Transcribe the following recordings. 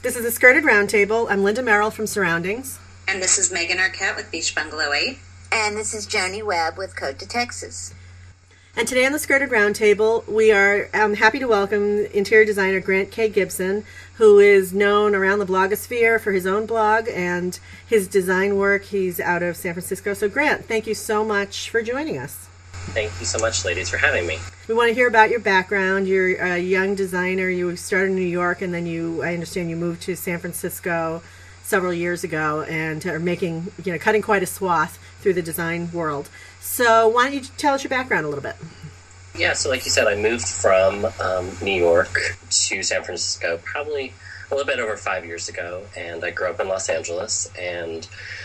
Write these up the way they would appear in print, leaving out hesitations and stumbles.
This is a Skirted Roundtable. I'm Linda Merrill from Surroundings. And this is Megan Arquette with Beach Bungalow 8. And this is Joni Webb with Code to Texas. And today on the Skirted Roundtable, we are happy to welcome interior designer Grant K. Gibson, who is known around the blogosphere for his own blog and his design work. He's out of San Francisco. So Grant, thank you so much for joining us. Thank you so much, ladies, for having me. We want to hear about your background. You're a young designer. You started in New York, and then I understand you moved to San Francisco several years ago and are making, cutting quite a swath through the design world. So why don't you tell us your background a little bit? Yeah, so like you said, I moved from New York to San Francisco probably a little bit over 5 years ago, and I grew up in Los Angeles, and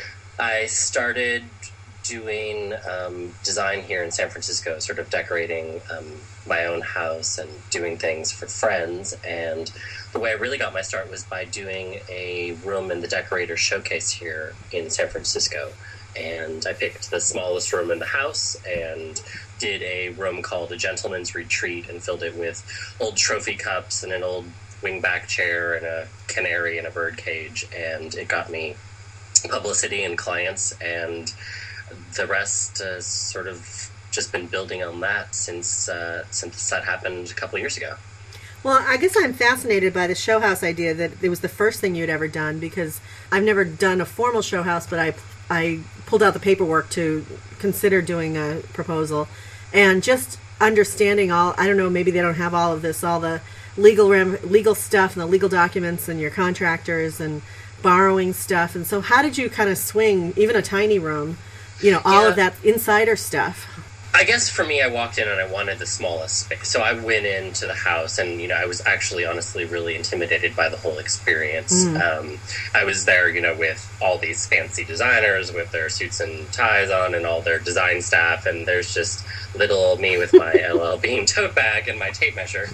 I started doing design here in San Francisco, sort of decorating my own house and doing things for friends. And the way I really got my start was by doing a room in the decorator showcase here in San Francisco. And I picked the smallest room in the house and did a room called a Gentleman's Retreat and filled it with old trophy cups and an old wingback chair and a canary and a bird cage. And it got me publicity and clients, and the rest sort of just been building on that since that happened a couple of years ago. Well, I guess I'm fascinated by the show house idea, that it was the first thing you'd ever done, because I've never done a formal show house, but I pulled out the paperwork to consider doing a proposal, and just understanding I don't know, maybe they don't have all of this, all the legal stuff and the legal documents and your contractors and borrowing stuff. And so how did you kind of swing even a tiny room, all of that insider stuff? I guess for me, I walked in and I wanted the smallest space. So I went into the house and, I was actually honestly really intimidated by the whole experience. I was there, with all these fancy designers with their suits and ties on and all their design staff. And there's just little old me with my LL Bean tote bag and my tape measure.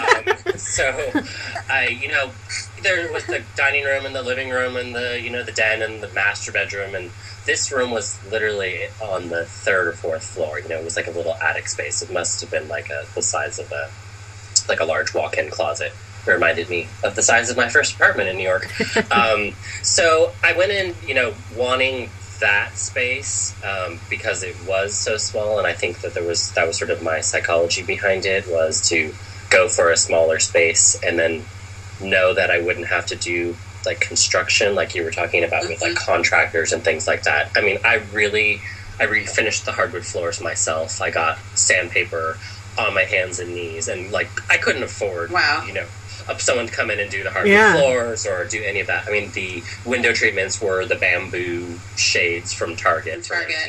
So there was the dining room and the living room and the den and the master bedroom, and this room was literally on the third or fourth floor. It was like a little attic space. It must have been like the size of a large walk-in closet. It reminded me of the size of my first apartment in New York. So I went in, wanting that space because it was so small, and I think that that was sort of my psychology behind it, was to go for a smaller space and then know that I wouldn't have to do like construction, like you were talking about, with like contractors and things like that. I mean, I refinished the hardwood floors myself. I got sandpaper on my hands and knees, and like I couldn't afford, someone to come in and do the hardwood floors or do any of that. I mean, the window treatments were the bamboo shades from Target.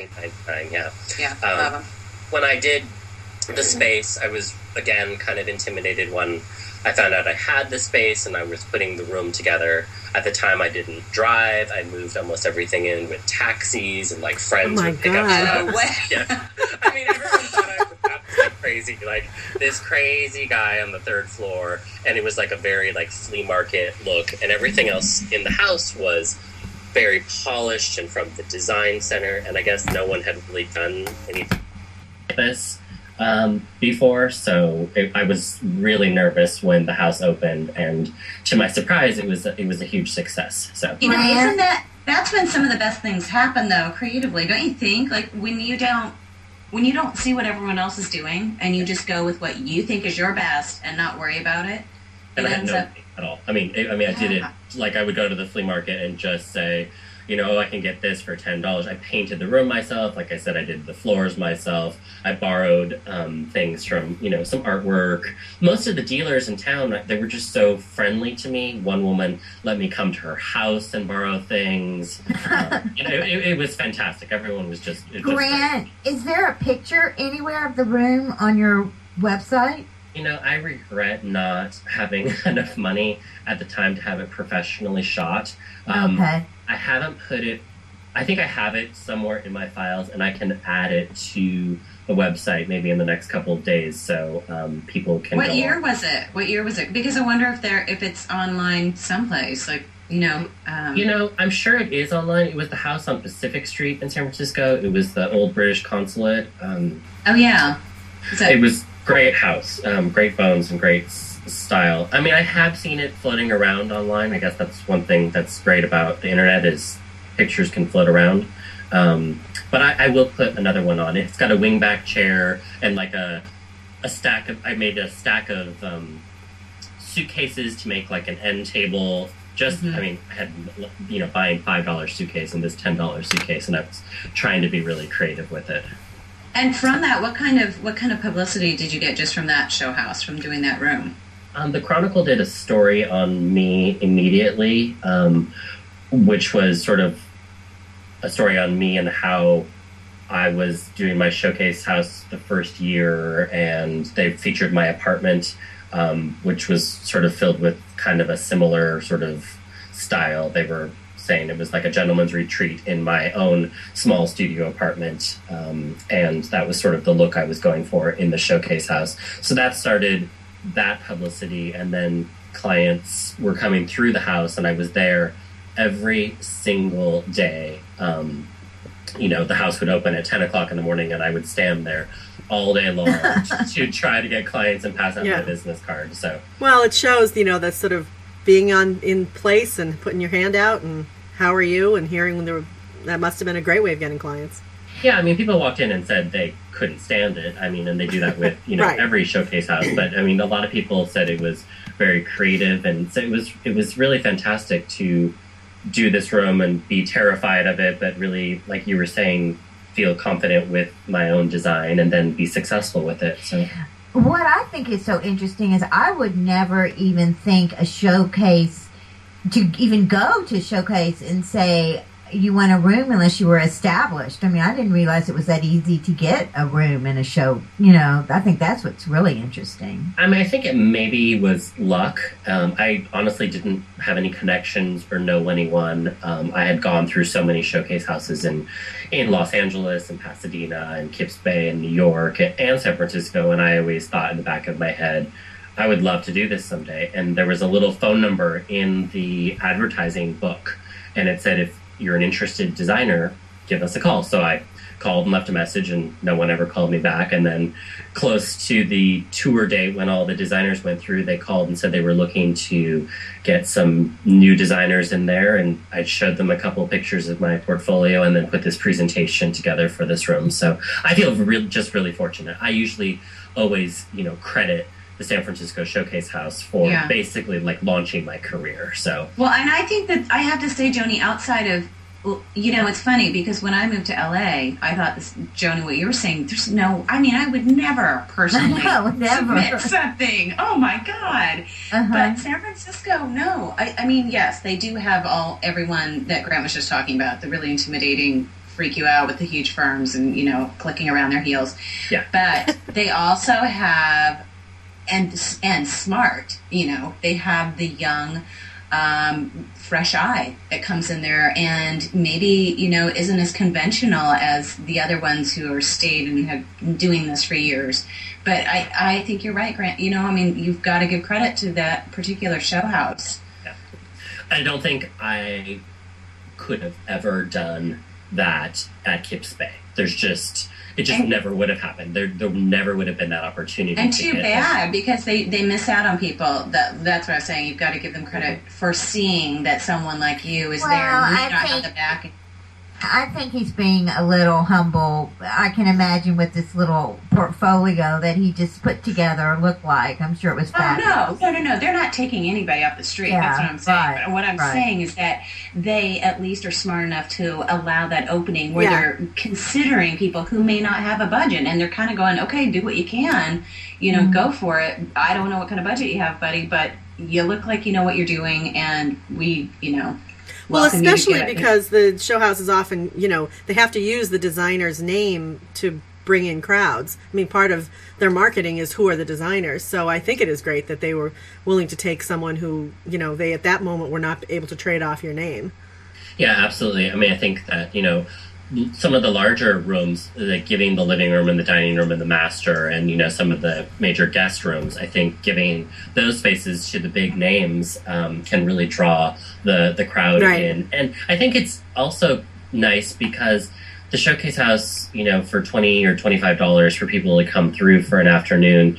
Love them. When I did the space, I was again kind of intimidated when I found out I had the space and I was putting the room together. At the time, I didn't drive. I moved almost everything in with taxis, and like friends would pick up stuff. Yeah. I mean, everyone thought I was absolutely crazy. Like this crazy guy on the third floor, and it was like a very like flea market look, and everything else in the house was very polished and from the design center. And I guess no one had really done anything like this before, so I was really nervous when the house opened, and to my surprise, it was a huge success. So isn't that's when some of the best things happen, though, creatively, don't you think? Like when you don't see what everyone else is doing, and you just go with what you think is your best and not worry about it. And I had no idea at all. I mean, I did it like I would go to the flea market and just say, I can get this for $10. I painted the room myself. Like I said, I did the floors myself. I borrowed things from, some artwork. Most of the dealers in town, they were just so friendly to me. One woman let me come to her house and borrow things. It was fantastic. Everyone was just... Grant, is there a picture anywhere of the room on your website? I regret not having enough money at the time to have it professionally shot. Okay. I haven't put it... I think I have it somewhere in my files, and I can add it to the website maybe in the next couple of days, so people can... What year was it? Because I wonder if it's online someplace, like, I'm sure it is online. It was the house on Pacific Street in San Francisco. It was the old British consulate. Oh, yeah. It was great house, great bones and great style. I mean, I have seen it floating around online. I guess that's one thing that's great about the internet is pictures can float around. But I will put another one on. It's got a wingback chair and like a stack of. I made a stack of suitcases to make like an end table. Just, I mean, I had, buying $5 suitcase and this $10 suitcase, and I was trying to be really creative with it. And from that, what kind of publicity did you get just from that show house, from doing that room? The Chronicle did a story on me immediately, which was sort of a story on me and how I was doing my showcase house the first year, and they featured my apartment, which was sort of filled with kind of a similar sort of style. They were saying it was like a gentleman's retreat in my own small studio apartment, and that was sort of the look I was going for in the showcase house. So that started that publicity, and then clients were coming through the house, and I was there every single day. The house would open at 10 o'clock in the morning, and I would stand there all day long to try to get clients and pass out my business card. So, well, it shows, that sort of being in place and putting your hand out and how are you, and hearing when that must have been a great way of getting clients. Yeah, I mean, people walked in and said they couldn't stand it. I mean, and they do that with, right. Every showcase house. But I mean, a lot of people said it was very creative, and so it was really fantastic to do this room and be terrified of it, but really, like you were saying, feel confident with my own design and then be successful with it. So what I think is so interesting is I would never even think a showcase, to even go to showcase and say you want a room unless you were established. I mean, I didn't realize it was that easy to get a room in a show. I think that's what's really interesting. I mean, I think it maybe was luck. I honestly didn't have any connections or know anyone. I had gone through so many showcase houses in Los Angeles and Pasadena and Kips Bay and New York and San Francisco, and I always thought in the back of my head, I would love to do this someday. And there was a little phone number in the advertising book, and it said, if you're an interested designer, give us a call. So I called and left a message, and no one ever called me back. And then close to the tour date, when all the designers went through, they called and said they were looking to get some new designers in there. And I showed them a couple of pictures of my portfolio and then put this presentation together for this room. So I feel just really fortunate. I usually always, credit the San Francisco Showcase House for basically like launching my career. So, well, and I think that I have to say, Joni, outside of, it's funny because when I moved to LA, I thought Joni, what you were saying, I would never personally submit something. Oh my God. But San Francisco, no. I mean, yes, they do have everyone that Grant was just talking about, the really intimidating, freak you out with the huge firms and, clicking around their heels. Yeah. But they also have, and smart, they have the young, fresh eye that comes in there and maybe, isn't as conventional as the other ones who are stayed and have been doing this for years. But I think you're right, Grant. You've got to give credit to that particular show house. Yeah. I don't think I could have ever done that at Kips Bay. It just never would have happened. There never would have been that opportunity. And too bad, because they miss out on people. That's what I was saying. You've got to give them credit for seeing that someone like you is there and not have the back. I think he's being a little humble. I can imagine with this little portfolio that he just put together looked like. I'm sure it was fabulous. No. They're not taking anybody off the street. That's what I'm saying. Right, but what I'm saying is that they at least are smart enough to allow that opening where they're considering people who may not have a budget, and they're kind of going, okay, do what you can, go for it. I don't know what kind of budget you have, buddy, but you look like you know what you're doing, and we, Well, especially because the show house is often, they have to use the designer's name to bring in crowds. I mean, part of their marketing is who are the designers. So I think it is great that they were willing to take someone who, they at that moment were not able to trade off your name. Yeah, absolutely. I mean, I think that, some of the larger rooms, like giving the living room and the dining room and the master and, some of the major guest rooms, I think giving those spaces to the big names can really draw the crowd in. And I think it's also nice because the Showcase House, for $20 or $25 for people to come through for an afternoon,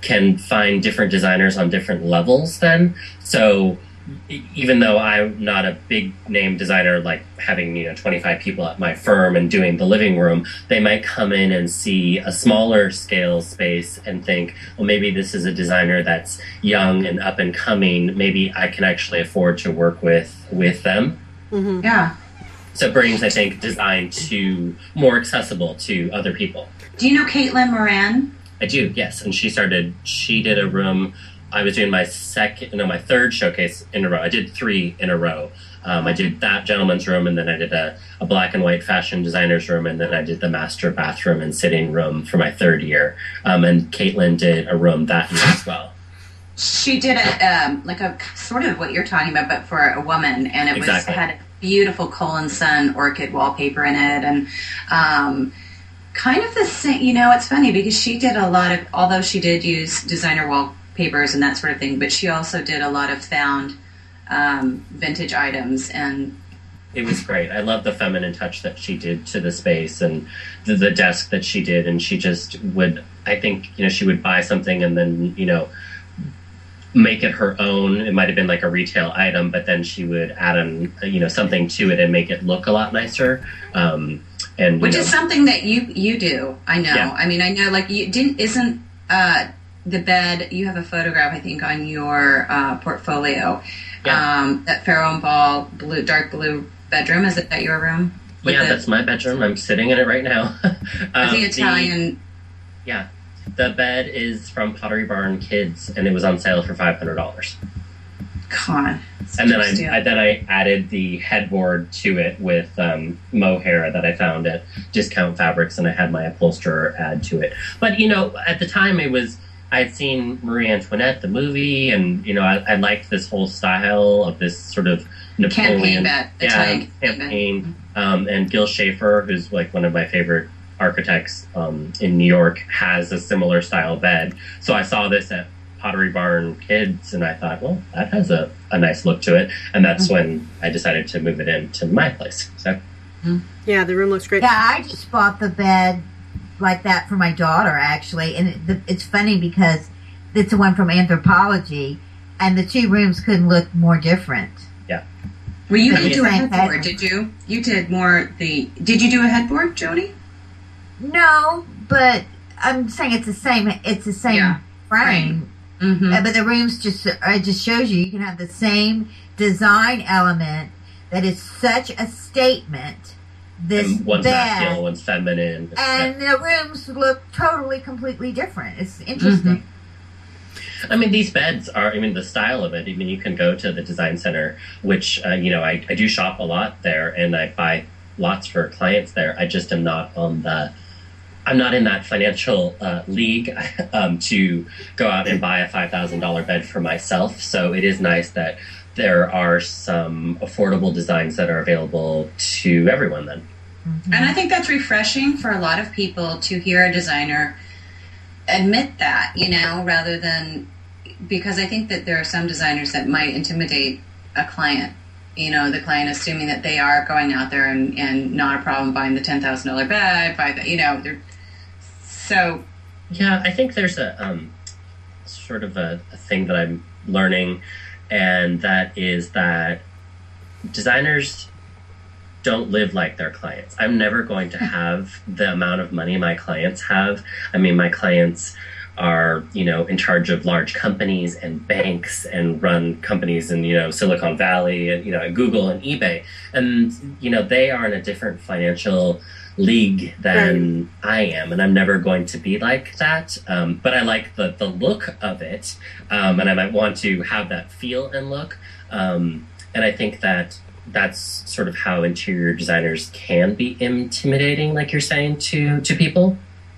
can find different designers on different levels then. So even though I'm not a big name designer, like having 25 people at my firm and doing the living room, they might come in and see a smaller scale space and think, well, maybe this is a designer that's young and up and coming. Maybe I can actually afford to work with them. Mm-hmm. Yeah. So it brings, I think, design to more accessible to other people. Do you know Caitlin Moran? I do, yes. And she did a room. I was doing my third showcase in a row. I did 3 in a row. I did that gentleman's room, and then I did a black and white fashion designer's room, and then I did the master bathroom and sitting room for my 3rd year. And Caitlin did a room that year as well. She did a sort of what you're talking about, but for a woman, and it had a beautiful Colin Sun orchid wallpaper in it, and kind of the same. It's funny because she did a lot of, although she did use designer wallpapers and that sort of thing, but she also did a lot of found vintage items, and it was great. I love the feminine touch that she did to the space and the desk that she did, and she just would, I think, she would buy something and then, make it her own. It might have been like a retail item, but then she would add something to it and make it look a lot nicer. And which is something that you do. I know. Yeah. I mean, I know, like, isn't the bed, you have a photograph, I think, on your portfolio. Yeah. That Pharaoh and Ball dark blue bedroom. Is that your room? That's my bedroom. I'm sitting in it right now. The Italian. Yeah. The bed is from Pottery Barn Kids, and it was on sale for $500. God. And then I added the headboard to it with mohair that I found at Discount Fabrics, and I had my upholsterer add to it. But at the time I'd seen Marie Antoinette, the movie, and I liked this whole style of this sort of Napoleon campaign. And Gil Schaefer, who's like one of my favorite architects in New York, has a similar style bed. So I saw this at Pottery Barn Kids, and I thought, well, that has a nice look to it. And that's when I decided to move it into my place. So, yeah, the room looks great. Yeah, I just bought the bed like that for my daughter, actually. And it's funny because it's the one from Anthropology, and the 2 rooms couldn't look more different. Yeah. Well, you didn't do a headboard, did you? You did did you do a headboard, Joni? No, but I'm saying it's the same frame. Right. Mm-hmm. But the rooms it just shows you can have the same design element that is such a statement. And one's masculine, one's feminine. And the rooms look completely different. It's interesting. Mm-hmm. I mean, these beds are, the style of it, you can go to the design center, which, I do shop a lot there, and I buy lots for clients there. I just am not I'm not in that financial league to go out and buy a $5,000 bed for myself. So it is nice that there are some affordable designs that are available to everyone then. Mm-hmm. And I think that's refreshing for a lot of people to hear a designer admit that, rather than, because I think that there are some designers that might intimidate a client. The client assuming that they are going out there and not a problem buying the $10,000 bed, so. Yeah, I think there's a sort of a thing that I'm learning, and that is that designers don't live like their clients. I'm never going to have the amount of money my clients have. My clients are, in charge of large companies and banks and run companies in, Silicon Valley and, Google and eBay. And, they are in a different financial league than I am. And I'm never going to be like that. But I like the look of it. And I might want to have that feel and look. And I think that's sort of how interior designers can be intimidating, like you're saying, to people.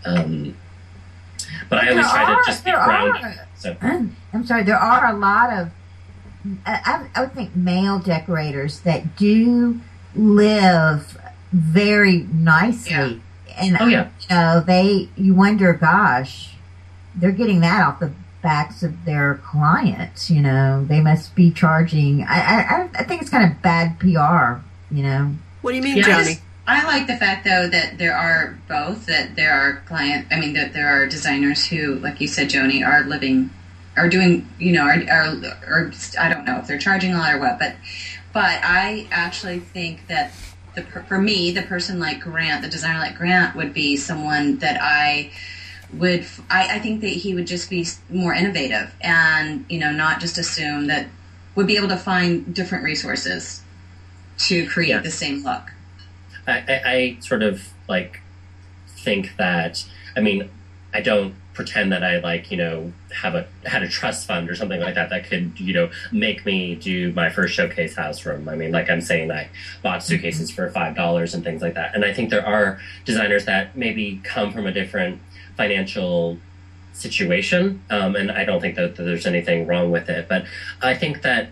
But I always try to just be grounded. So. I'm sorry, there are a lot of, I would think, male decorators that do live very nicely. Yeah. And, you wonder, gosh, they're getting that off the backs of their clients, they must be charging. I think it's kind of bad PR, What do you mean, Johnny? I like the fact, though, that there are both, that there are that there are designers who, like you said, Joni, are doing, are I don't know if they're charging a lot or what, but I actually think that for me, the person like Grant, the designer like Grant, would be someone that I think that he would just be more innovative and, not just assume that, would be able to find different resources to create the same look. I sort of think that, I don't pretend that I had a trust fund or something like that could, make me do my first showcase house room. Like I'm saying, I bought suitcases for $5 and things like that. And I think there are designers that maybe come from a different financial situation. And I don't think that there's anything wrong with it. But I think that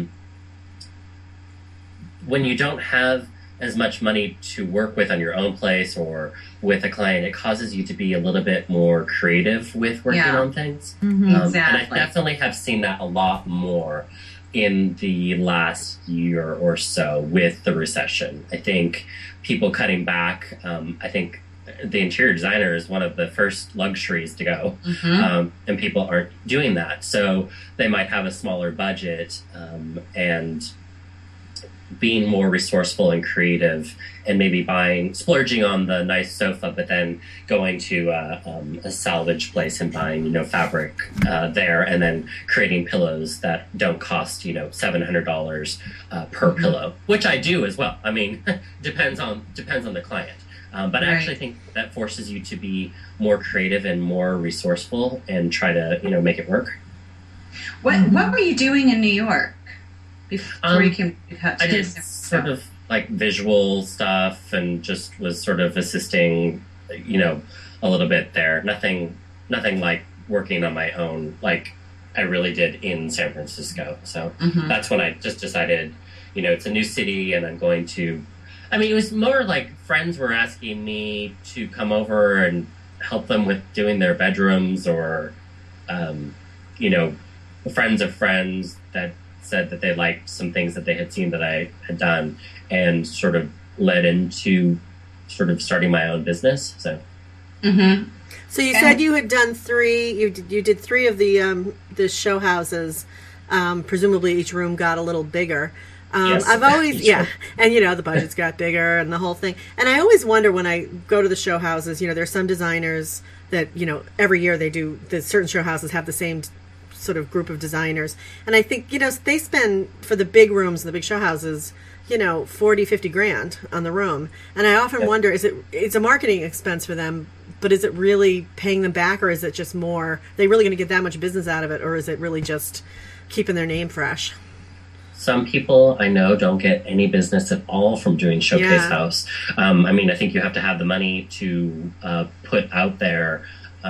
when you don't have as much money to work with on your own place or with a client, it causes you to be a little bit more creative with working on things. Exactly. And I definitely have seen that a lot more in the last year or so with the recession. I think people cutting back, I think the interior designer is one of the first luxuries to go, and people aren't doing that. So they might have a smaller budget and being more resourceful and creative, and maybe splurging on the nice sofa, but then going to a salvage place and buying, fabric there, and then creating pillows that don't cost, $700 per pillow, which I do as well. Depends on the client. But I actually think that forces you to be more creative and more resourceful and try to, make it work. What were you doing in New York before you came to San Francisco? I did sort of visual stuff and just was sort of assisting, a little bit there. Nothing like working on my own like I really did in San Francisco. So that's when I just decided, it's a new city and I'm going to... it was more like friends were asking me to come over and help them with doing their bedrooms, or, friends of friends that said that they liked some things that they had seen that I had done, and sort of led into sort of starting my own business. So, So you said you had done 3. You did 3 of the show houses. Presumably each room got a little bigger. Yes, I've always, and the budgets got bigger and the whole thing. And I always wonder when I go to the show houses, there's some designers that, every year the certain show houses have the same sort of group of designers. And I think, they spend for the big rooms and the big show houses, 40, 50 grand on the room. And I often wonder, it's a marketing expense for them, but is it really paying them back, or is it just more, they really going to get that much business out of it, or is it really just keeping their name fresh? Some people I know don't get any business at all from doing Showcase House. I think you have to have the money to put out there.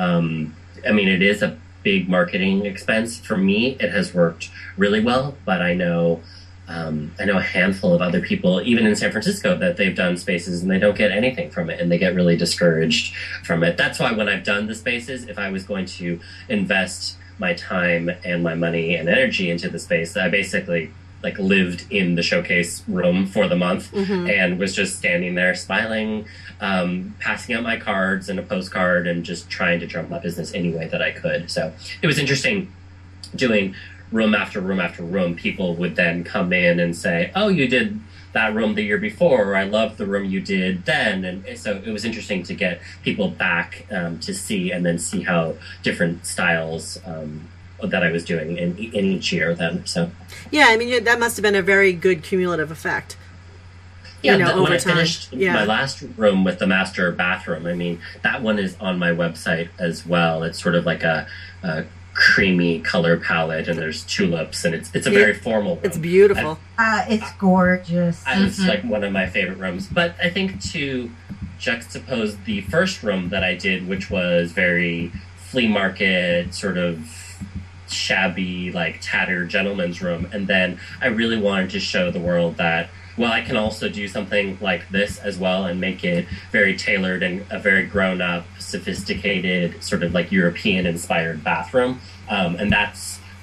It is a big marketing expense. For me, it has worked really well, but I know a handful of other people, even in San Francisco, that they've done spaces and they don't get anything from it, and they get really discouraged from it. That's why when I've done the spaces, if I was going to invest my time and my money and energy into the space, I basically lived in the showcase room for the month and was just standing there smiling, passing out my cards and a postcard and just trying to drum up business any way that I could. So it was interesting doing room after room after room. People would then come in and say, oh, you did that room the year before, or I loved the room you did then. And so it was interesting to get people back to see, and then see how different styles that I was doing in each year then. So that must have been a very good cumulative effect. When over I time. finished my last room with the master bathroom, that one is on my website as well. It's sort of like a creamy color palette, and there's tulips, and it's a very formal room. It's beautiful. It's gorgeous. It's one of my favorite rooms. But I think to juxtapose the first room that I did, which was very flea market, sort of shabby, tattered gentleman's room, and then I really wanted to show the world that, well, I can also do something like this as well and make it very tailored and a very grown-up, sophisticated, sort of European-inspired bathroom. And that's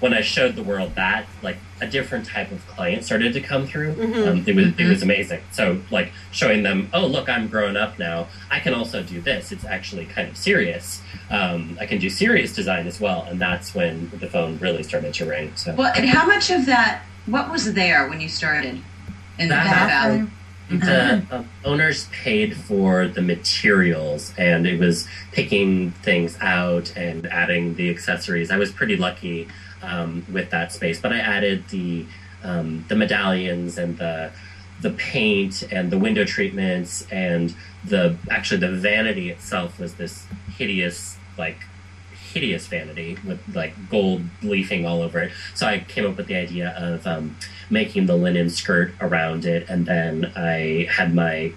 when I showed the world that, like, a different type of client started to come through. Mm-hmm. It was amazing. So, like, showing them, oh, look, I'm grown up now. I can also do this. It's actually kind of serious. I can do serious design as well. And that's when the phone really started to ring. So. Well, and how much of that, what was there when you started in the bathroom? The owners paid for the materials, and it was picking things out and adding the accessories. I was pretty lucky with that space, but I added the medallions and the paint and the window treatments, and the vanity itself was this hideous vanity with like gold leafing all over it. So I came up with the idea of making the linen skirt around it, and then I had my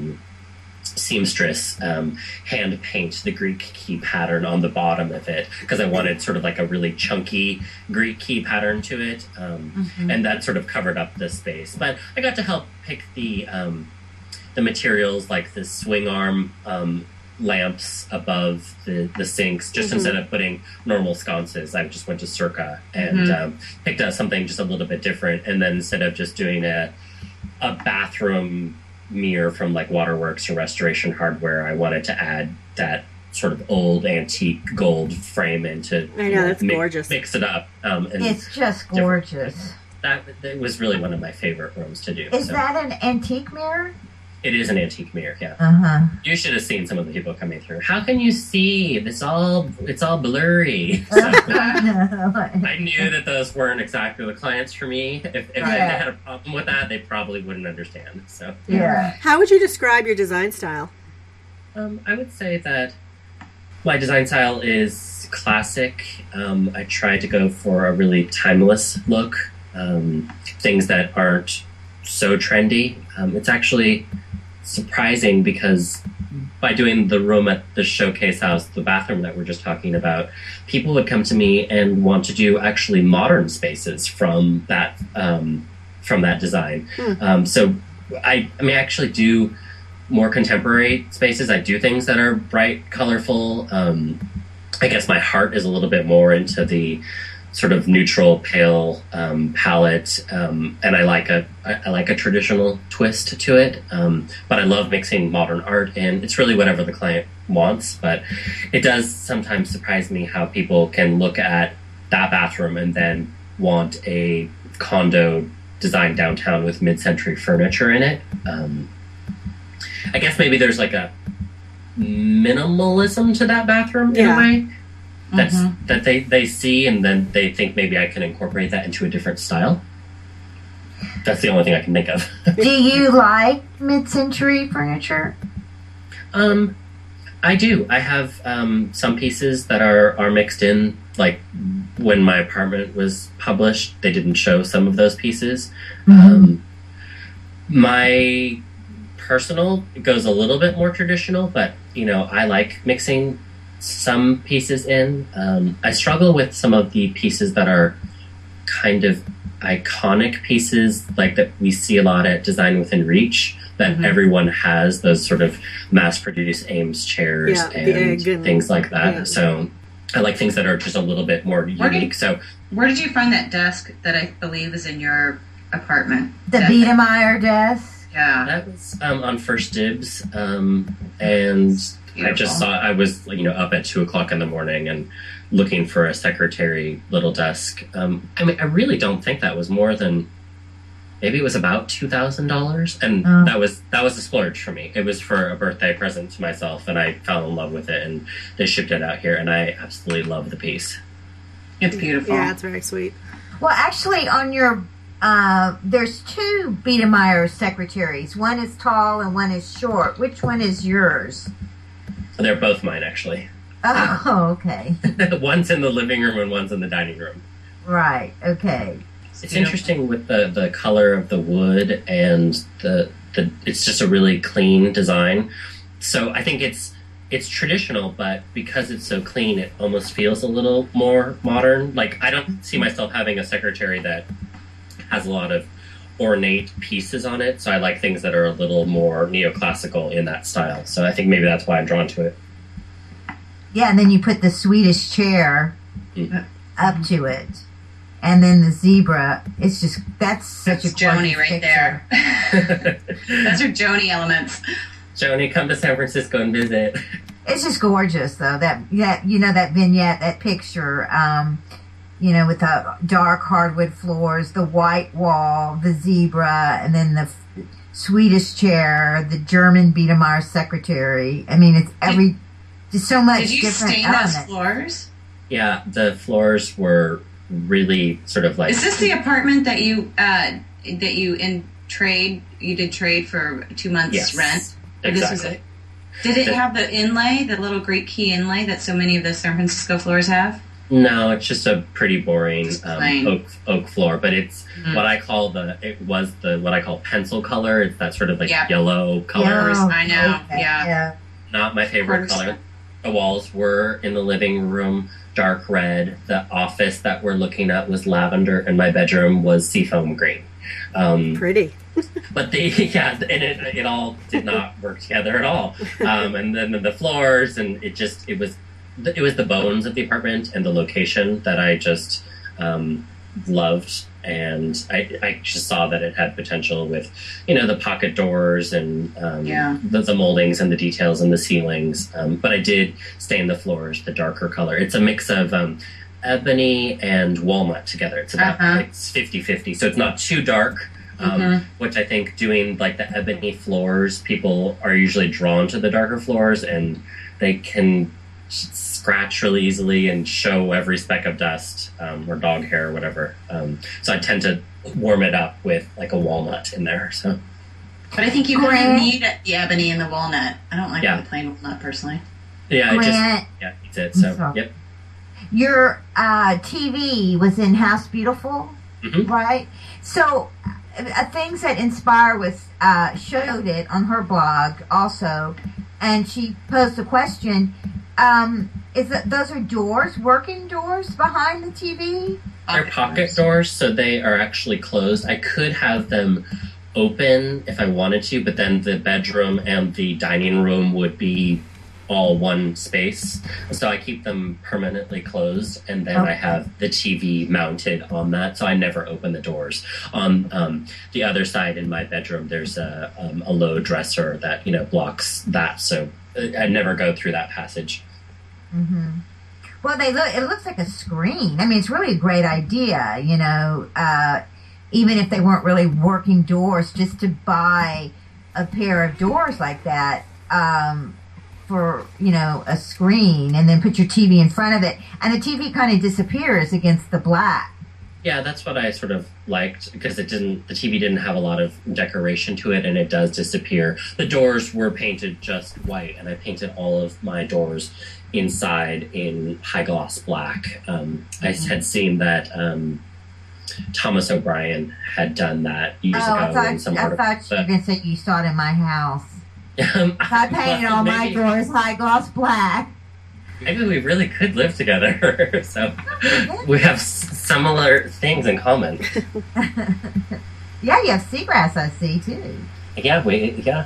seamstress hand paint the Greek key pattern on the bottom of it, because I wanted sort of like a really chunky Greek key pattern to it, and that sort of covered up the space. But I got to help pick the materials, like the swing arm lamps above the sinks, just instead of putting normal sconces. I just went to Circa and picked out something just a little bit different, and then instead of just doing a bathroom mirror from like Waterworks or Restoration Hardware, I wanted to add that sort of old antique gold frame into. I know, that's gorgeous. Mix it up. And it's just gorgeous. That was really one of my favorite rooms to do. Is that an antique mirror? It is an antique mirror, yeah. Uh-huh. You should have seen some of the people coming through. How can you see? It's all blurry. So, I knew that those weren't exactly the clients for me. If they had a problem with that, they probably wouldn't understand. So yeah. How would you describe your design style? I would say that my design style is classic. I try to go for a really timeless look. Things that aren't so trendy. It's actually surprising, because by doing the room at the Showcase House, the bathroom that we're just talking about, people would come to me and want to do actually modern spaces from that design. So I actually do more contemporary spaces. I do things that are bright, colorful. I guess my heart is a little bit more into the sort of neutral, pale palette, and I like a traditional twist to it. But I love mixing modern art, and it's really whatever the client wants. But it does sometimes surprise me how people can look at that bathroom and then want a condo designed downtown with mid-century furniture in it. I guess maybe there's like a minimalism to that bathroom in a way. That they see, and then they think maybe I can incorporate that into a different style. That's the only thing I can think of. Do you like mid-century furniture? I do. I have some pieces that are mixed in. Like when my apartment was published, they didn't show some of those pieces. My personal goes a little bit more traditional, but I like mixing some pieces in. I struggle with some of the pieces that are kind of iconic pieces, like that we see a lot at Design Within Reach, that everyone has, those sort of mass-produced Ames chairs and things like that. Yeah. So I like things that are just a little bit more unique. Where did you find that desk that I believe is in your apartment? The Biedermeier desk? Yeah. That was on First Dibs, and beautiful. I just saw, I was up at 2:00 in the morning and looking for a secretary little desk. I really don't think that was more than, maybe it was about $2,000, and that was a splurge for me. It was for a birthday present to myself, and I fell in love with it, and they shipped it out here, and I absolutely love the piece. It's beautiful. Yeah, it's very sweet. Well, actually, on your there's two Biedermeier secretaries. One is tall and one is short. Which one is yours? They're both mine, actually. Oh, okay. One's in the living room and one's in the dining room. Right, okay. It's interesting with the color of the wood, and the it's just a really clean design. So I think it's traditional, but because it's so clean, it almost feels a little more modern. Like, I don't see myself having a secretary that has a lot of ornate pieces on it, so I like things that are a little more neoclassical in that style. So I think maybe that's why I'm drawn to it. Yeah, and then you put the Swedish chair up to it. and then the zebra. It's just, that's such That's a gorgeous Joni right picture. there. Those are Joni elements. Joni, come to San Francisco and visit. It's just gorgeous, though. That vignette, that picture, with the dark hardwood floors, the white wall, the zebra, and then the Swedish chair, the German Biedermeier secretary. I mean, it's just so much different. Did you stain those floors? Yeah, the floors were really sort of like. Is this the apartment that you did trade for 2 months rent? Exactly. Did it have the inlay, the little Greek key inlay that so many of the San Francisco floors have? No, it's just a pretty boring oak floor, but it's what I call pencil color. It's that sort of like yellow color. Yeah, I know. Okay. Yeah. Not my favorite color. The walls were in the living room dark red. The office that we're looking at was lavender, and my bedroom was seafoam green. Pretty. But it all did not work together at all. And then the floors, and it was the bones of the apartment and the location that I just loved, and I just saw that it had potential with the pocket doors and the moldings and the details and the ceilings. But I did stain the floors the darker color. It's a mix of ebony and walnut together. It's about it's 50-50, so it's not too dark. Which I think doing like the ebony floors, people are usually drawn to the darker floors, and they can scratch really easily and show every speck of dust or dog hair or whatever. So I tend to warm it up with like a walnut in there. So, but I think you kind of need the ebony and the walnut. I don't like the plain walnut personally. Yeah, it's it. So yep. Your TV was in House Beautiful, right? So. Things That Inspire showed it on her blog also, and she posed a question. Those are doors, working doors behind the TV? They're pocket doors, so they are actually closed. I could have them open if I wanted to, but then the bedroom and the dining room would be all one space. So I keep them permanently closed, and then I have the TV mounted on that, so I never open the doors. On the other side in my bedroom, there's a low dresser that blocks that, so I never go through that passage. Well, it looks like a screen. I mean, it's really a great idea, even if they weren't really working doors, just to buy a pair of doors like that, for a screen, and then put your TV in front of it, and the TV kind of disappears against the black. Yeah, that's what I sort of liked, because the TV didn't have a lot of decoration to it, and it does disappear. The doors were painted just white, and I painted all of my doors inside in high gloss black. I had seen that Thomas O'Brien had done that years ago. I thought you were going to say you saw it in my house. I painted all my doors high gloss black. Maybe we really could live together. So we have similar things in common. Yeah, you have seagrass, I see, too. Yeah.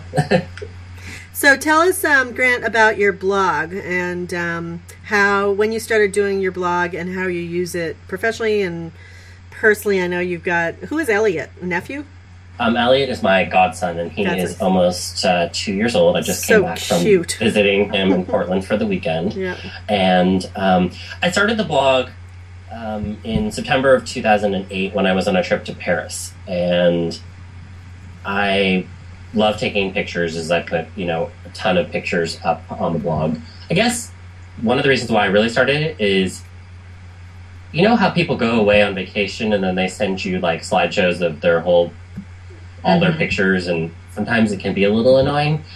So tell us, Grant, about your blog and when you started doing your blog and how you use it professionally and personally. I know you've got, who is Elliot? A nephew? Elliot is my godson, and he is almost 2 years old. I just came back from visiting him in Portland for the weekend. Yeah. And I started the blog in September of 2008 when I was on a trip to Paris. And I love taking pictures, as I put, a ton of pictures up on the blog. I guess one of the reasons why I really started it is, how people go away on vacation and then they send you like slideshows of all their pictures, and sometimes it can be a little annoying.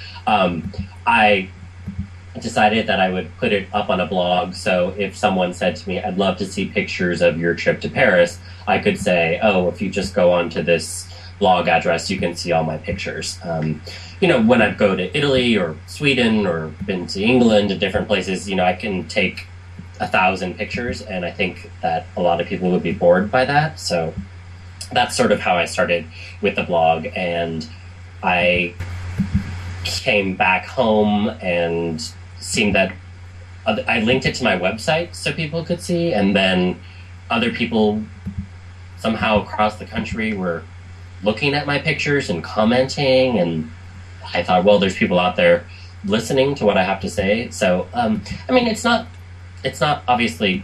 I decided that I would put it up on a blog, so if someone said to me, I'd love to see pictures of your trip to Paris, I could say, if you just go onto this blog address, you can see all my pictures. When I go to Italy or Sweden or been to England and different places, I can take 1,000 pictures, and I think that a lot of people would be bored by that, so that's sort of how I started with the blog. And I came back home and seen that I linked it to my website so people could see, and then other people somehow across the country were looking at my pictures and commenting, and I thought, well, there's people out there listening to what I have to say. So, I mean, it's not obviously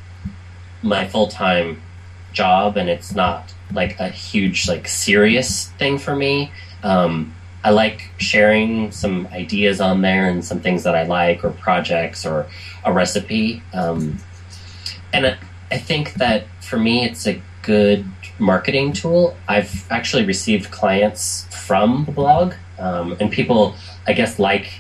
my full-time job, and it's not like a huge, like, serious thing for me. I like sharing some ideas on there and some things that I like, or projects, or a recipe. And I think that for me, it's a good marketing tool. I've actually received clients from the blog, and people, I guess, like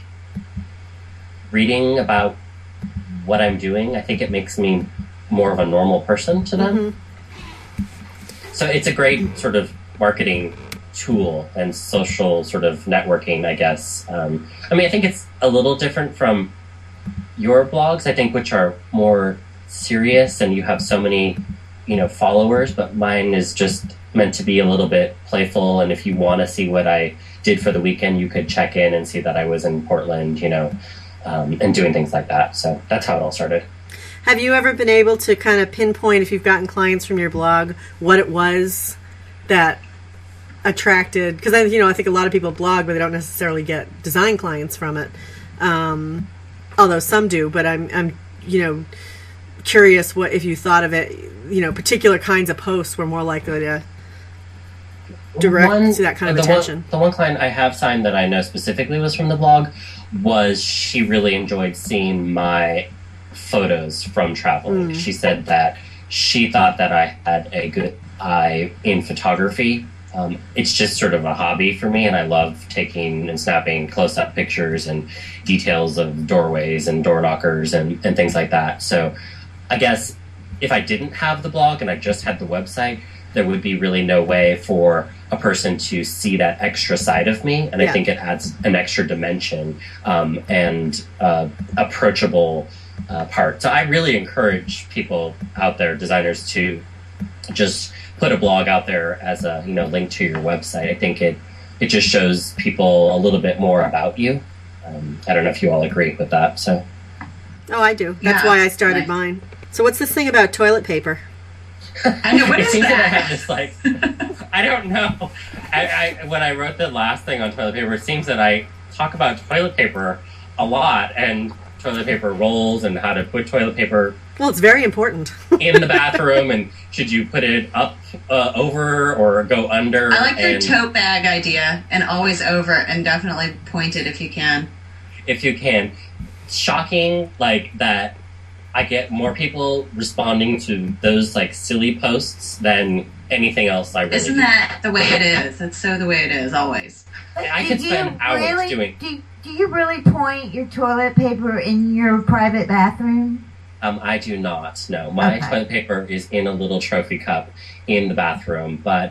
reading about what I'm doing. I think it makes me more of a normal person to them. Mm-hmm. So it's a great sort of marketing tool and social sort of networking, I guess. I mean, I think it's a little different from your blogs, I think, which are more serious and you have so many, followers, but mine is just meant to be a little bit playful. And if you want to see what I did for the weekend, you could check in and see that I was in Portland, and doing things like that. So that's how it all started. Have you ever been able to kind of pinpoint, if you've gotten clients from your blog, what it was that attracted? Because I think a lot of people blog, but they don't necessarily get design clients from it. Although some do, but I'm curious what if you thought of it. Particular kinds of posts were more likely to direct to that kind of attention. The one client I have signed that I know specifically was from the blog was she really enjoyed seeing my photos from travel. She said that she thought that I had a good eye in photography. It's just sort of a hobby for me, and I love taking and snapping close-up pictures and details of doorways and door knockers and things like that. So I guess if I didn't have the blog and I just had the website, there would be really no way for a person to see that extra side of me. And I think it adds an extra dimension and approachable part. So I really encourage people out there, designers, to just put a blog out there as a link to your website. I think it just shows people a little bit more about you. I don't know if you all agree with that. So, I do. That's why I started mine. So what's this thing about toilet paper? I know, what is that? That I have this, I don't know. I when I wrote the last thing on toilet paper, it seems that I talk about toilet paper a lot, and toilet paper rolls, and how to put toilet paper. Well, it's very important. In the bathroom, and should you put it up, over, or go under? I like your tote bag idea, and always over, and definitely pointed if you can. If you can. Shocking, like, that I get more people responding to those, like, silly posts than anything else I really Isn't that the way it is? That's so the way it is, always. I could spend hours doing... Do you really point your toilet paper in your private bathroom? I do not, no. My toilet paper is in a little trophy cup in the bathroom, but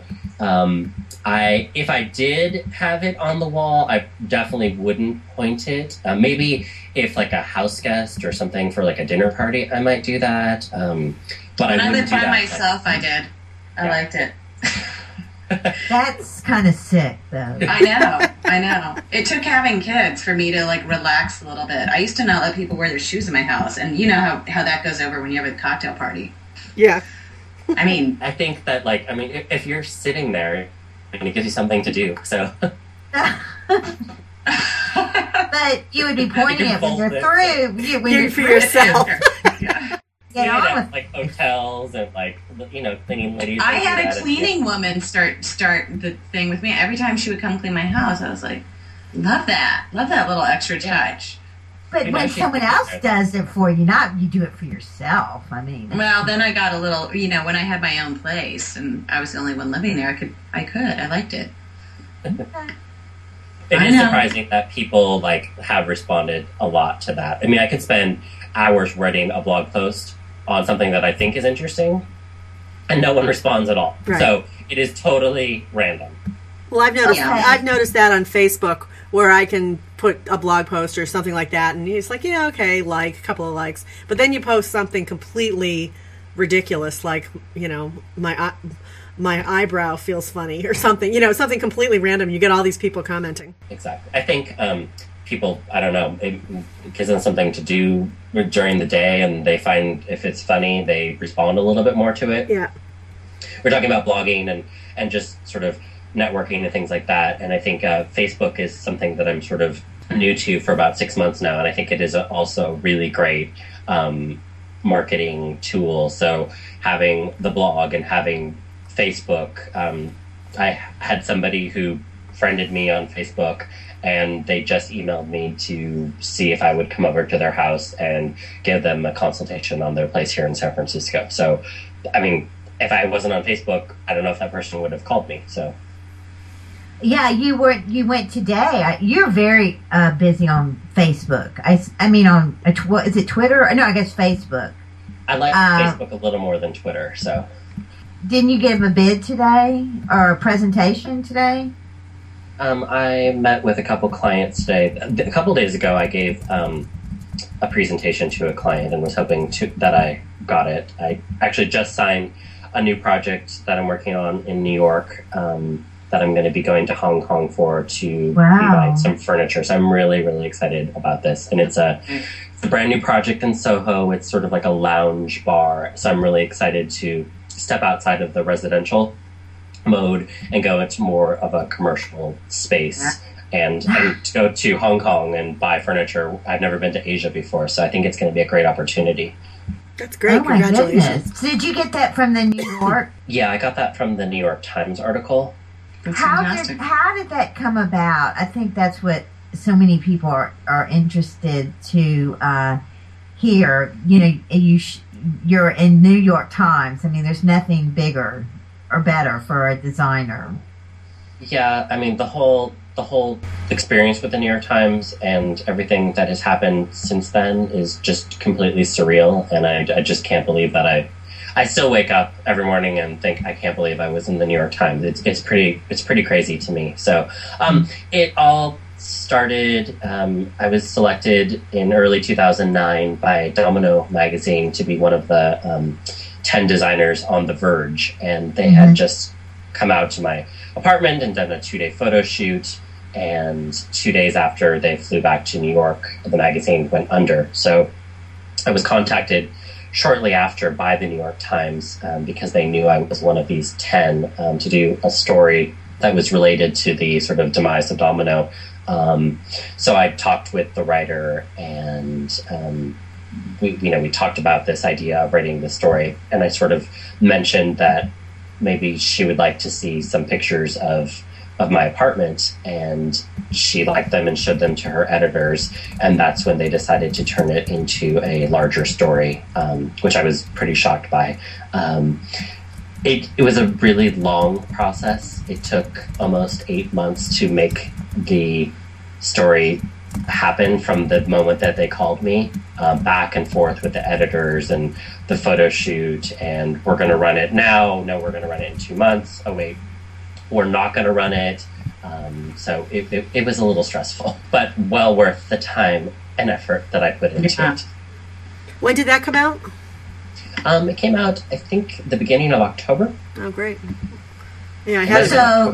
if I did have it on the wall, I definitely wouldn't point it. Maybe if, like, a house guest or something for, like, a dinner party, I might do that. But when I lived by myself, I did. I liked it. That's kind of sick, though. I know. It took having kids for me to, like, relax a little bit. I used to not let people wear their shoes in my house, and you know how that goes over when you have a cocktail party. Yeah. I mean... I think that, like, if you're sitting there, it gives you something to do, so... But you would be pointing it when you're through. When you're for yourself. Get on with like hotels and, like, cleaning ladies. I had a cleaning woman start the thing with me. Every time she would come clean my house, I was like, love that little extra touch. But when someone else does it for you, not you do it for yourself. I mean, well, then I got a little, when I had my own place and I was the only one living there, I liked it. It is surprising that people, like, have responded a lot to that. I mean, I could spend hours writing a blog post on something that I think is interesting, and no one responds at all. Right. So it is totally random. Well, I've noticed that on Facebook, where I can put a blog post or something like that, and it's like, a couple of likes. But then you post something completely ridiculous, like, my eyebrow feels funny or something, something completely random. You get all these people commenting. Exactly. I think people, I don't know, it gives them something to do during the day, and they find if it's funny, they respond a little bit more to it. Yeah. we're talking about blogging and just sort of networking and things like that. And I think Facebook is something that I'm sort of new to for about 6 months now, and I think it is also a really great marketing tool. So having the blog and having Facebook, I had somebody who friended me on Facebook, and they just emailed me to see if I would come over to their house and give them a consultation on their place here in San Francisco. So, I mean, if I wasn't on Facebook, I don't know if that person would have called me. So, yeah, you went today. You're very busy on Facebook. I mean, on is it Twitter? No, I guess Facebook. I like Facebook a little more than Twitter. So, didn't you give a bid today or a presentation today? I met with a couple clients today. A couple days ago, I gave a presentation to a client and was hoping that I got it. I actually just signed a new project that I'm working on in New York that I'm going to be going to Hong Kong for to buy some furniture. So I'm really, really excited about this. And it's a brand new project in Soho. It's sort of like a lounge bar. So I'm really excited to step outside of the residential mode and go into more of a commercial space and to go to Hong Kong and buy furniture. I've never been to Asia before, so I think it's going to be a great opportunity. That's great. Congratulations. Did you get that from the New York? Yeah, I got that from the New York Times article. How did that come about? I think that's what so many people are interested to hear. You know, you're in New York Times. I mean, there's nothing bigger or better for a designer. Yeah, I mean, the whole experience with the New York Times and everything that has happened since then is just completely surreal, and I just can't believe that I still wake up every morning and think, I can't believe I was in the New York Times. It's pretty crazy to me. So it all started, I was selected in early 2009 by Domino magazine to be one of the 10 designers on The Verge, and they had just come out to my apartment and done a 2-day photo shoot, and 2 days after they flew back to New York, the magazine went under. So I was contacted shortly after by the New York Times because they knew I was one of these 10 to do a story that was related to the sort of demise of Domino. So I talked with the writer, and we talked about this idea of writing the story, and I sort of mentioned that maybe she would like to see some pictures of my apartment, and she liked them and showed them to her editors, and that's when they decided to turn it into a larger story, which I was pretty shocked by. It was a really long process. It took almost 8 months to make the story happen from the moment that they called me, back and forth with the editors and the photo shoot, and we're going to run it now. No, we're going to run it in 2 months. Oh, wait, we're not going to run it. So it was a little stressful, but well worth the time and effort that I put into it. When did that come out? It came out, I think, the beginning of October. Oh, great. Yeah, I had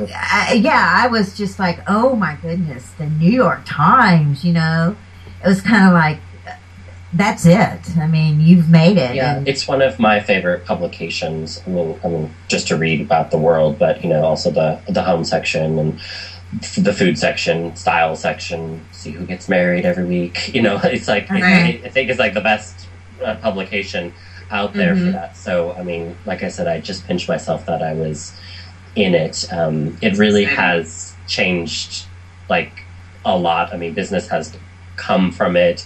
I was just like, oh my goodness, the New York Times, you know. It was kind of like, that's it. I mean, you've made it. Yeah, it's one of my favorite publications. I mean, just to read about the world, but, you know, also the home section and the food section, style section, see who gets married every week. You know, it's like, I think it's like the best publication out there for that. So, I mean, like I said, I just pinched myself that I was in it. It really has changed, like, a lot. I mean, business has come from it.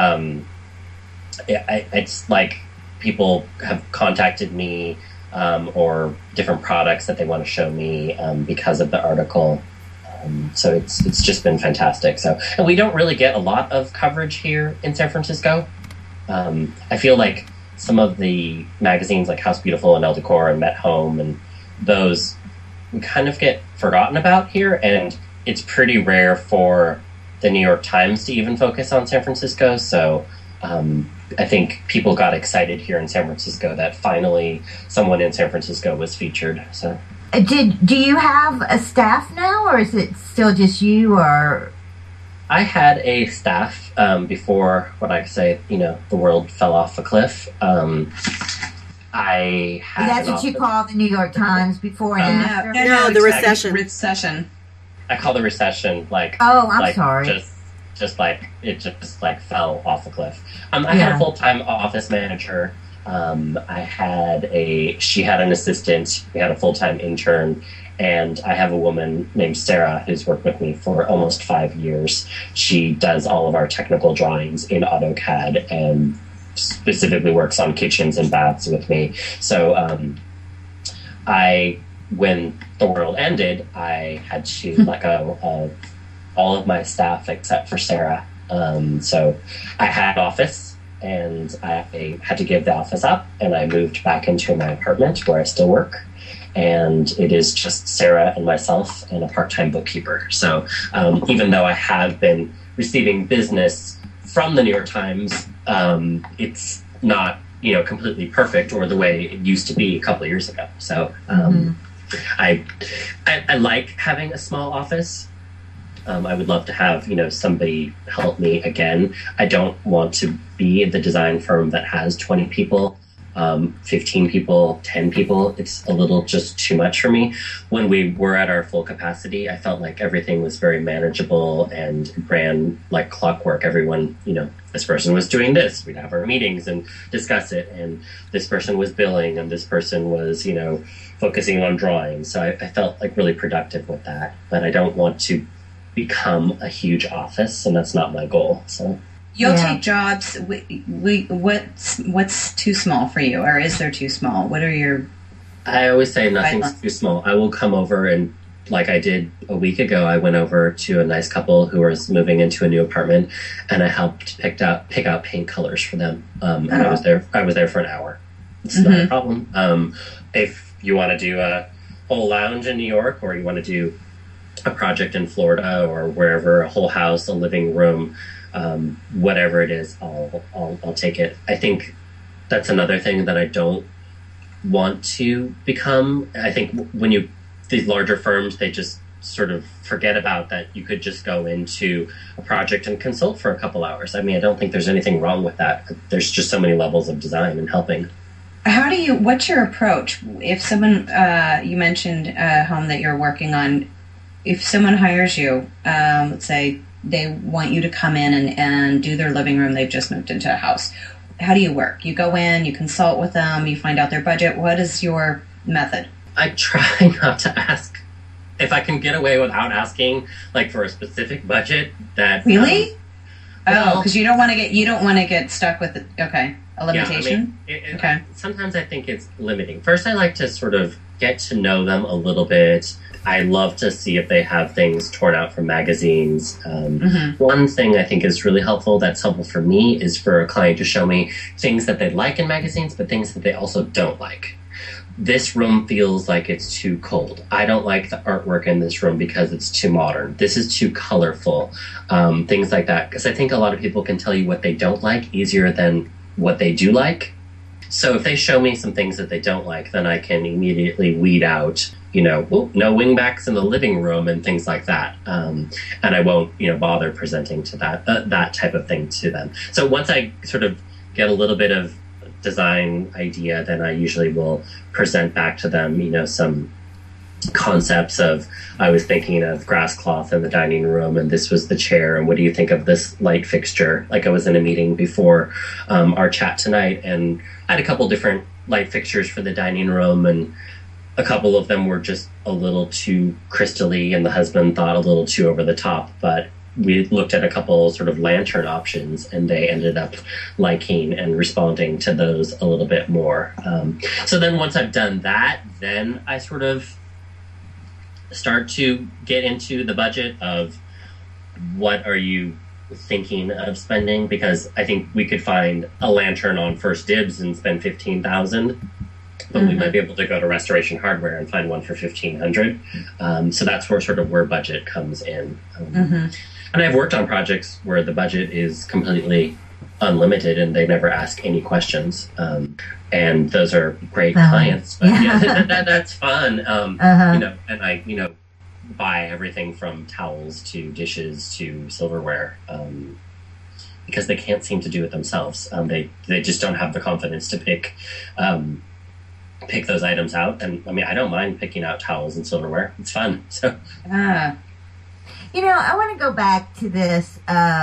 It's like people have contacted me or different products that they want to show me because of the article. So it's just been fantastic. So, and we don't really get a lot of coverage here in San Francisco. I feel like some of the magazines like House Beautiful and Elle Decor and Met Home and those kind of get forgotten about here, and it's pretty rare for the New York Times to even focus on San Francisco. So I think people got excited here in San Francisco that finally someone in San Francisco was featured. So, do you have a staff now, or is it still just you? Or I had a staff before what I say, you know, the world fell off a cliff. I had That's what you call the New York Times before and after? No, the recession. Recession. I call the recession like. Oh, I'm like, sorry. Just like it just like fell off a cliff. I had a full-time office manager. She had an assistant. We had a full-time intern, and I have a woman named Sarah who's worked with me for almost 5 years. She does all of our technical drawings in AutoCAD and specifically works on kitchens and baths with me. So when the world ended, I had to let go of all of my staff except for Sarah. So I had an office, and I had to give the office up, and I moved back into my apartment where I still work. And it is just Sarah and myself and a part-time bookkeeper. So even though I have been receiving business from the New York Times, it's not, completely perfect or the way it used to be a couple of years ago. So I like having a small office. I would love to have, somebody help me again. I don't want to be the design firm that has 20 people, 15 people, 10 people. It's a little just too much for me. When we were at our full capacity, I felt like everything was very manageable and ran like clockwork. Everyone, this person was doing this. We'd have our meetings and discuss it. And this person was billing and this person was, focusing on drawing. So I felt like really productive with that. But I don't want to become a huge office, and that's not my goal. So you'll take jobs. What's too small for you, or is there too small? What are your? I always say nothing's too small. I will come over, and like I did a week ago, I went over to a nice couple who was moving into a new apartment, and I helped pick out paint colors for them. And I was there for an hour. It's not a problem. If you want to do a whole lounge in New York, or you want to do a project in Florida or wherever, a whole house, a living room, whatever it is, I'll take it. I think that's another thing that I don't want to become. I think when these larger firms, they just sort of forget about that. You could just go into a project and consult for a couple hours. I mean, I don't think there's anything wrong with that. There's just so many levels of design and helping. What's your approach? If someone, you mentioned a home that you're working on, if someone hires you, let's say they want you to come in and do their living room, they've just moved into a house. How do you work? You go in, you consult with them, you find out their budget. What is your method? I try not to ask. If I can get away without asking, like for a specific budget, that really? Because you don't want to get stuck with it. Okay, a limitation. Yeah, I mean, sometimes I think it's limiting. First, I like to sort of get to know them a little bit. I love to see if they have things torn out from magazines. One thing I think is really helpful, that's helpful for me, is for a client to show me things that they like in magazines, but things that they also don't like. This room feels like it's too cold. I don't like the artwork in this room because it's too modern. This is too colorful. Things like that. Because I think a lot of people can tell you what they don't like easier than what they do like. So if they show me some things that they don't like, then I can immediately weed out, no wingbacks in the living room and things like that. And I won't, bother presenting to that type of thing to them. So once I sort of get a little bit of design idea, then I usually will present back to them, some concepts of, I was thinking of grass cloth in the dining room and this was the chair, and what do you think of this light fixture? Like I was in a meeting before our chat tonight, and I had a couple different light fixtures for the dining room, and a couple of them were just a little too crystally and the husband thought a little too over the top, but we looked at a couple sort of lantern options and they ended up liking and responding to those a little bit more. So then once I've done that, then I sort of start to get into the budget of what are you thinking of spending, because I think we could find a lantern on First Dibs and spend $15,000, but we might be able to go to Restoration Hardware and find one for $1,500. So that's where budget comes in. And I've worked on projects where the budget is completely unlimited and they never ask any questions. And those are great clients, but that's fun. And I, buy everything from towels to dishes to silverware, because they can't seem to do it themselves. They just don't have the confidence to pick pick those items out. And I mean, I don't mind picking out towels and silverware. It's fun. So, you know, I want to go back to this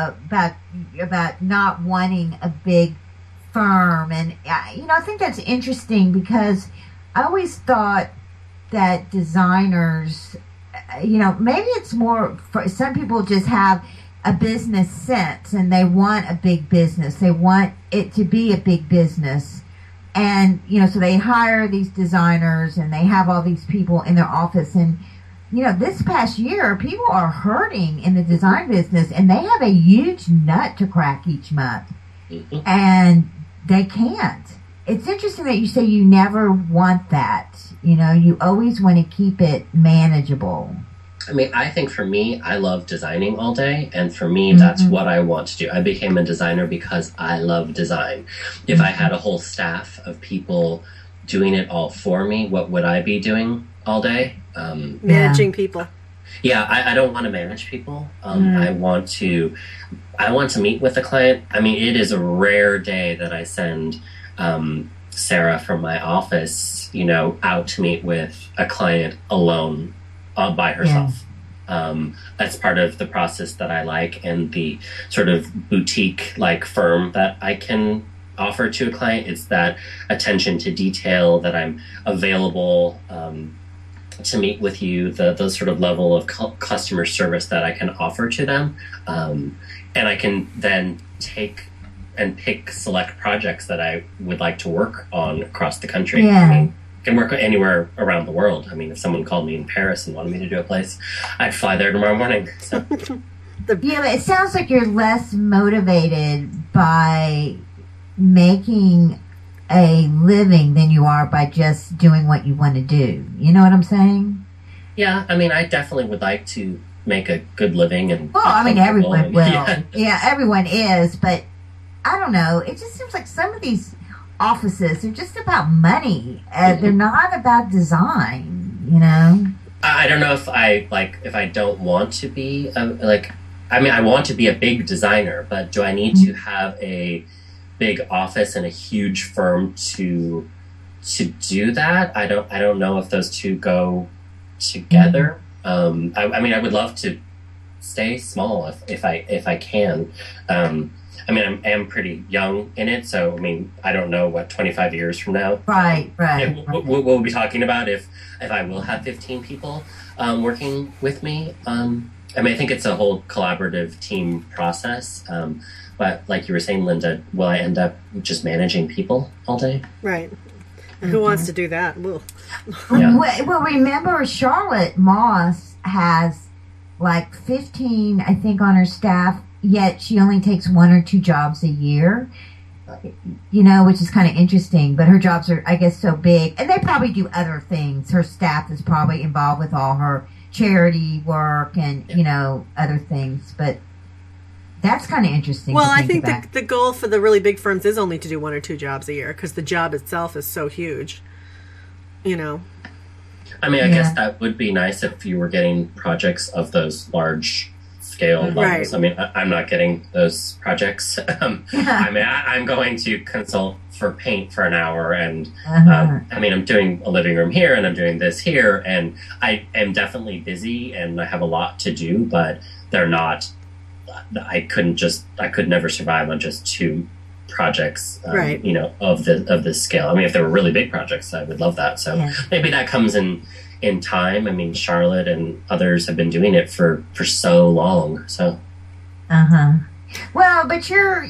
about not wanting a big firm, and you know, I think that's interesting because I always thought that designers, you know, maybe it's more for some people just have a business sense and they want a big business. They want it to be a big business. And, you know, so they hire these designers and they have all these people in their office. And, you know, this past year, people are hurting in the design business and they have a huge nut to crack each month. Mm-hmm. And they can't. It's interesting that you say you never want that. You know, you always want to keep it manageable. I mean, I think for me, I love designing all day. And for me, that's what I want to do. I became a designer because I love design. If I had a whole staff of people doing it all for me, what would I be doing all day? Managing people. Yeah, I don't want to manage people. I want to meet with a client. I mean, it is a rare day that I send Sarah from my office, you know, out to meet with a client alone by herself. That's part of the process that I like, and the sort of boutique like firm that I can offer to a client. It's that attention to detail, that I'm available to meet with you, the sort of level of customer service that I can offer to them. And I can then take and pick select projects that I would like to work on across the country. Yeah. I mean, I can work anywhere around the world. I mean, if someone called me in Paris and wanted me to do a place, I'd fly there tomorrow morning. So. Yeah, but it sounds like you're less motivated by making a living than you are by just doing what you want to do. You know what I'm saying? Yeah, I mean, I definitely would like to make a good living. And well, I mean, everyone will. Yeah, everyone is, but I don't know. It just seems like some of these offices are just about money. They're not about design, you know? I don't know if I don't want to be, I mean, I want to be a big designer, but do I need to have a big office and a huge firm to do that? I don't know if those two go together. I mean, I would love to stay small if I can. I mean, I am pretty young in it, so I mean, I don't know what 25 years from now. Right. We'll be talking about if I will have 15 people working with me. I mean, I think it's a whole collaborative team process. But like you were saying, Linda, will I end up just managing people all day? Right. Who wants to do that? Yeah. Well, remember, Charlotte Moss has like 15, I think, on her staff, yet she only takes 1 or 2 jobs a year, you know, which is kind of interesting. But her jobs are, I guess, so big. And they probably do other things. Her staff is probably involved with all her charity work and, you know, other things. But that's kind of interesting. Well, I think the goal for the really big firms is only to do 1 or 2 jobs a year because the job itself is so huge, you know. I mean, I guess that would be nice if you were getting projects of those large scale levels. Right. I mean, I'm not getting those projects. I mean, I'm going to consult for paint for an hour, and I mean, I'm doing a living room here, and I'm doing this here, and I am definitely busy, and I have a lot to do, but they're not. I could never survive on just 2 projects, right. You know, of this scale. I mean, if they were really big projects, I would love that. So maybe that comes in time. I mean, Charlotte and others have been doing it for so long. So. Well, but you're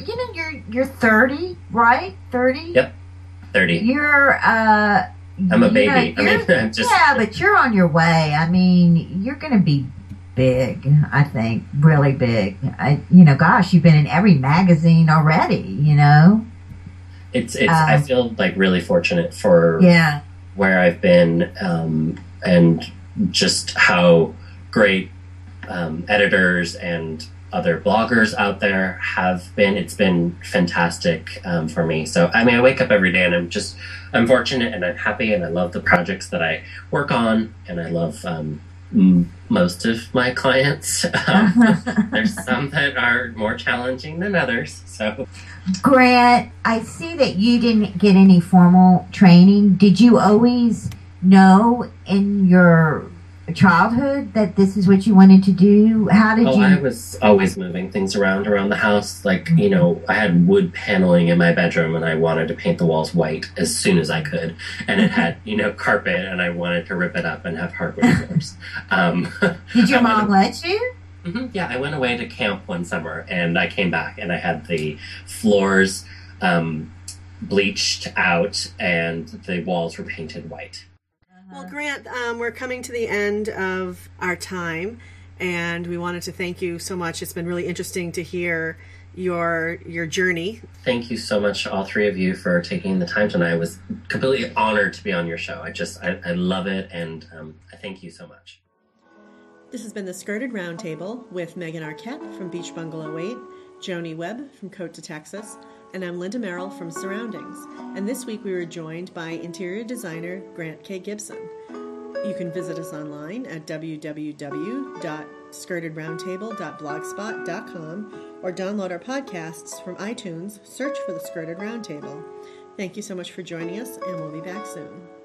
30, right? 30. Yep. 30. You're I'm a baby. But you're on your way. I mean, you're going to be big, I think, really big. Gosh, you've been in every magazine already, you know? It's I feel like really fortunate for where I've been, and just how great editors and other bloggers out there have been. It's been fantastic for me. So, I mean, I wake up every day and I'm fortunate and I'm happy and I love the projects that I work on, and I love most of my clients. There's some that are more challenging than others. So, Grant, I see that you didn't get any formal training. Did you always know in your childhood that this is what you wanted to do? How did you? I was always moving things around the house. Like, I had wood paneling in my bedroom and I wanted to paint the walls white as soon as I could. And it had, carpet and I wanted to rip it up and have hardwood floors. Did your mom let you? Mm-hmm, yeah, I went away to camp one summer and I came back and I had the floors bleached out and the walls were painted white. Well, Grant, we're coming to the end of our time, and we wanted to thank you so much. It's been really interesting to hear your journey. Thank you so much, all three of you, for taking the time tonight. I was completely honored to be on your show. I love it, and I thank you so much. This has been the Skirted Roundtable with Megan Arquette from Beach Bungalow 8, Joni Webb from Cote de Texas, and I'm Linda Merrill from Surroundings. And this week we were joined by interior designer Grant K. Gibson. You can visit us online at www.skirtedroundtable.blogspot.com or download our podcasts from iTunes. Search for the Skirted Roundtable. Thank you so much for joining us, and we'll be back soon.